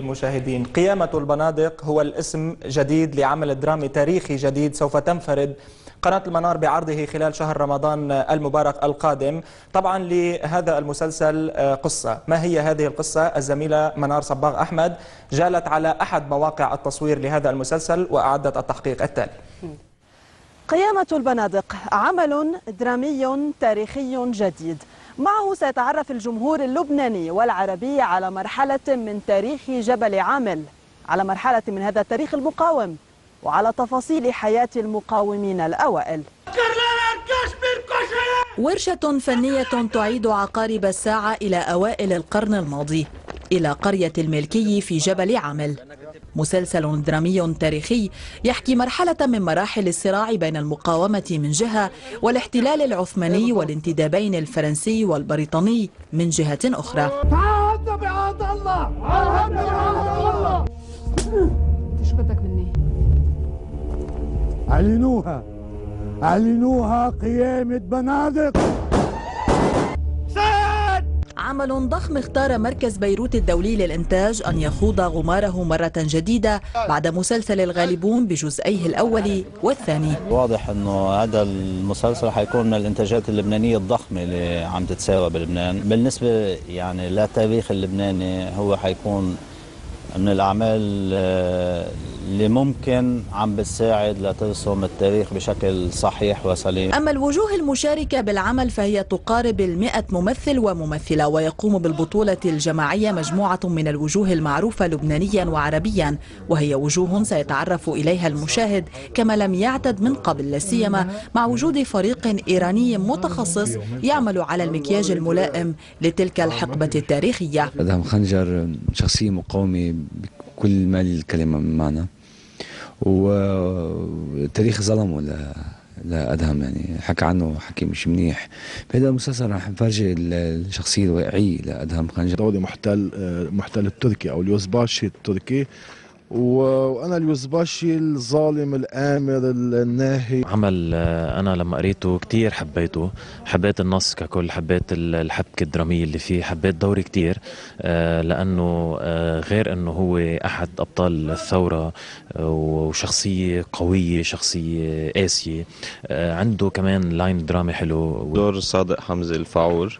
المشاهدين. قيامة البنادق هو الاسم جديد لعمل درامي تاريخي جديد سوف تنفرد قناة المنار بعرضه خلال شهر رمضان المبارك القادم. طبعا لهذا المسلسل قصة. ما هي هذه القصة؟ الزميلة منار صباغ أحمد جالت على أحد مواقع التصوير لهذا المسلسل وأعدت التحقيق التالي. قيامة البنادق عمل درامي تاريخي جديد، معه سيتعرف الجمهور اللبناني والعربي على مرحلة من تاريخ جبل عامل، على مرحلة من هذا التاريخ المقاوم، وعلى تفاصيل حياة المقاومين الأوائل. ورشة فنية تعيد عقارب الساعة إلى أوائل القرن الماضي، إلى قرية الملكي في جبل عامل. مسلسل درامي تاريخي يحكي مرحلة من مراحل الصراع بين المقاومة من جهة والاحتلال العثماني والانتدابين الفرنسي والبريطاني من جهة أخرى. تعهدنا بعهد الله، تعهدنا بعهد الله. شو بدك مني؟ اعلنوها قيامة بنادق. عمل ضخم اختار مركز بيروت الدولي للإنتاج أن يخوض غماره مرة جديدة بعد مسلسل الغالبون بجزئيه الأول والثاني. واضح أنه هذا المسلسل حيكون من الإنتاجات اللبنانية الضخمة اللي عم تتساوى بلبنان. بالنسبة يعني للتاريخ اللبناني هو حيكون من الأعمال اللي ممكن عم بتساعد لترسم التاريخ بشكل صحيح وسليم. أما الوجوه المشاركة بالعمل فهي تقارب 100 ممثل وممثلة، ويقوم بالبطولة الجماعية مجموعة من الوجوه المعروفة لبنانيا وعربيا، وهي وجوه سيتعرف إليها المشاهد كما لم يعتد من قبل، لا سيما مع وجود فريق إيراني متخصص يعمل على المكياج الملائم لتلك الحقبة التاريخية. أدهم خنجر شخصية مقاومة بكل ما الكلمة من معنى، وتاريخ ظلمه لأدهم، يعني حكى عنه حكي مش منيح. بهذا المسلسل رح نفرجي الشخصية الواقعية لأدهم خنجر. دولة محتل التركي أو اليوزباشي التركي، وأنا اليوزباشي الظالم الآمر الناهي. عمل أنا لما قريته كتير حبيت النص ككل، حبيت الحبكة الدرامية اللي فيه، حبيت دوري كتير لأنه غير أنه هو أحد أبطال الثورة وشخصية قوية، شخصية قاسية، عنده كمان لاين درامي حلو. دور صادق حمزة الفاعور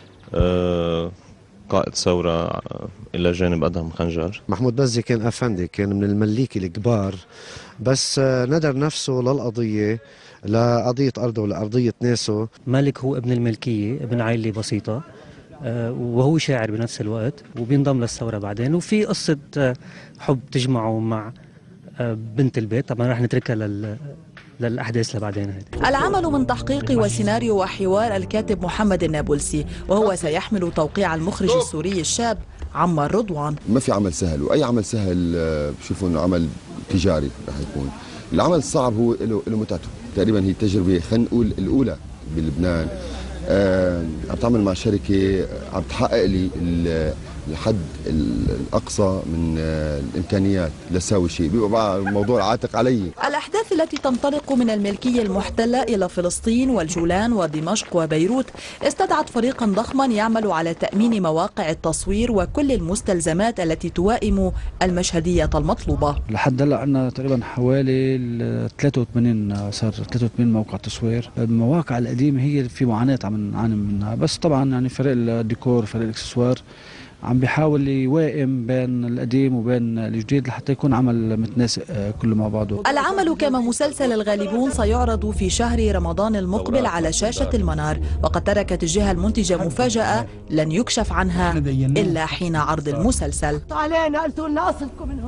قائد ثورة إلى جانب أدهم خنجر. محمود بزي كان أفندي، كان من المليكي الكبار، بس ندر نفسه للقضية، لقضية أرضه ولأرضية ناسه. مالك هو ابن الملكية، ابن عائلة بسيطة، وهو شاعر بنفس الوقت، وبينضم للثورة بعدين، وفي قصة حب تجمعه مع بنت البيت. طبعا رح نتركها للأحداث لبعدين. العمل من تحقيق وسيناريو وحوار الكاتب محمد النابلسي، وهو سيحمل توقيع المخرج السوري الشاب عمار رضوان. ما في عمل سهل، وأي عمل سهل بشوفوا إنه عمل تجاري رح يكون. العمل الصعب هو له متعته، تقريبا هي التجربة خلينا نقول الأولى بلبنان. عم تعمل مع شركة عم تحقق لي الحد الأقصى من الإمكانيات لساوي شيء، بيبقى الموضوع عاتق علي. الأحداث التي تنطلق من الملكية المحتلة إلى فلسطين والجولان ودمشق وبيروت استدعت فريقا ضخما يعمل على تأمين مواقع التصوير وكل المستلزمات التي توائم المشهدية المطلوبة. لحد هلا عندنا تقريبا حوالي 83 موقع تصوير. المواقع القديمة هي في معاناة عم نعاني منها، بس طبعا يعني فريق الديكور فريق الاكسسوار عم بيحاول يوائم بين القديم وبين الجديد لحتى يكون عمل متناسق كله مع بعضه. العمل كما مسلسل الغالبون سيعرض في شهر رمضان المقبل على شاشة المنار، وقد تركت الجهة المنتجة مفاجأة لن يكشف عنها إلا حين عرض المسلسل. علينا قلتوا لنا أصلكم من